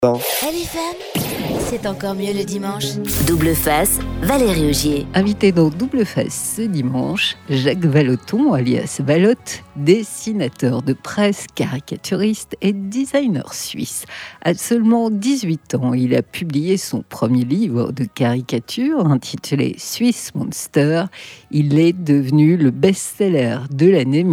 LFM, c'est encore mieux le dimanche. Double face, Valérie Augier. Invité dans Double Face ce dimanche, Jacques Vallotton, alias Valotte, dessinateur de presse, caricaturiste et designer suisse. À seulement 18 ans, il a publié son premier livre de caricature intitulé Swiss Monster. Il est devenu le best-seller de l'année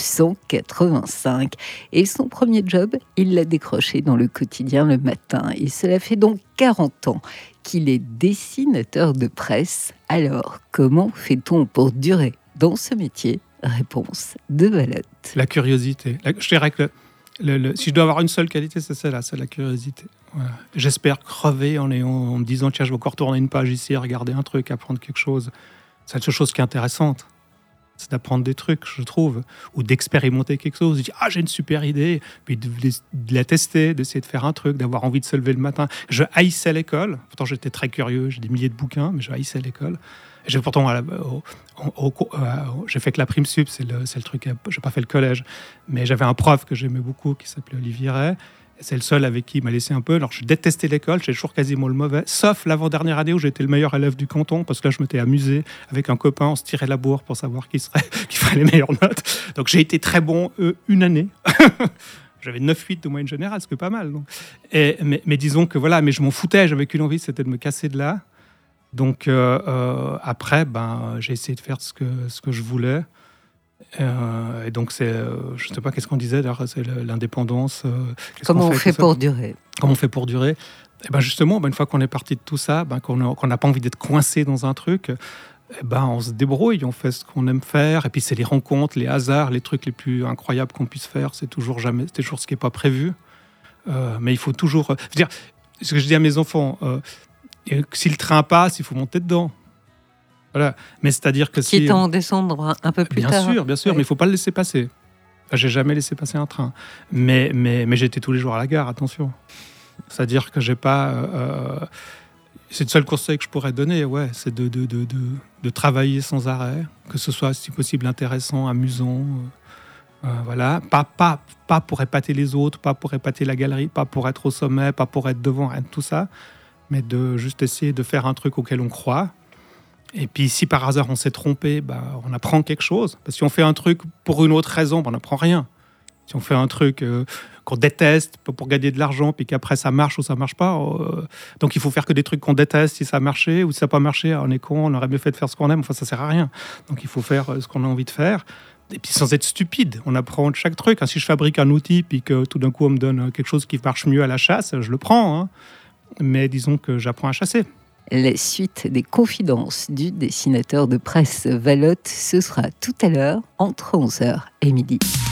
1985. Et son premier job, il l'a décroché dans le quotidien Le Matin. Et cela fait donc 40 ans qu'il est dessinateur de presse. Alors, comment fait-on pour durer dans ce métier ? Réponse de Valotte. La curiosité. Je dirais que si je dois avoir une seule qualité, c'est celle-là, c'est la curiosité. Voilà. J'espère crever en me disant tiens, je vais encore tourner une page ici, regarder un truc, apprendre quelque chose. C'est la seule chose qui est intéressante. C'est d'apprendre des trucs, je trouve, ou d'expérimenter quelque chose, de dire j'ai une super idée, puis de la tester, d'essayer de faire un truc, d'avoir envie de se lever le matin. Je haïssais l'école, pourtant j'étais très curieux, j'ai des milliers de bouquins, mais je haïssais l'école. Et j'ai pourtant j'ai fait que la prime sup, c'est le truc, j'ai pas fait le collège, mais j'avais un prof que j'aimais beaucoup qui s'appelait Olivier Ray. C'est le seul avec qui il m'a laissé un peu. Alors, je détestais l'école, j'étais toujours quasiment le mauvais, sauf l'avant-dernière année où j'étais le meilleur élève du canton, parce que là, je m'étais amusé avec un copain, on se tirait la bourre pour savoir qui ferait les meilleures notes. Donc, j'ai été très bon une année. J'avais 9,8 de moyenne générale, ce qui est pas mal. Donc. Mais disons que voilà, mais je m'en foutais, j'avais qu'une envie, c'était de me casser de là. Donc, après, j'ai essayé de faire ce que je voulais. Et donc, je ne sais pas qu'est-ce qu'on disait, d'ailleurs, c'est l'indépendance. Comment on fait pour durer ? Comment on fait pour durer ? Et justement, une fois qu'on est parti de tout ça, qu'on n'a pas envie d'être coincé dans un truc, on se débrouille, on fait ce qu'on aime faire. Et puis, c'est les rencontres, les hasards, les trucs les plus incroyables qu'on puisse faire. C'est toujours ce qui n'est pas prévu. Mais il faut toujours... je veux dire, ce que je dis à mes enfants, si le train passe, il faut monter dedans. Voilà. Mais c'est-à-dire que quitte à en descendre un peu plus bien tard. Bien sûr, mais il ne faut pas le laisser passer. J'ai jamais laissé passer un train. Mais j'étais tous les jours à la gare, attention. C'est-à-dire que j'ai pas... c'est le seul conseil que je pourrais donner, c'est de travailler sans arrêt, que ce soit si possible intéressant, amusant. Voilà. Pas pour épater les autres, pas pour épater la galerie, pas pour être au sommet, pas pour être devant, rien de tout ça, mais de juste essayer de faire un truc auquel on croit. Et puis, si par hasard on s'est trompé, on apprend quelque chose. Parce que si on fait un truc pour une autre raison, on n'apprend rien. Si on fait un truc qu'on déteste pour gagner de l'argent, puis qu'après ça marche ou ça marche pas, donc il faut faire que des trucs qu'on déteste si ça a marché, ou si ça n'a pas marché, on est con, on aurait mieux fait de faire ce qu'on aime, enfin ça sert à rien. Donc il faut faire ce qu'on a envie de faire. Et puis sans être stupide, on apprend de chaque truc. Si je fabrique un outil, puis que tout d'un coup on me donne quelque chose qui marche mieux à la chasse, je le prends. Mais disons que j'apprends à chasser. La suite des confidences du dessinateur de presse Valotte, ce sera tout à l'heure entre 11h et midi.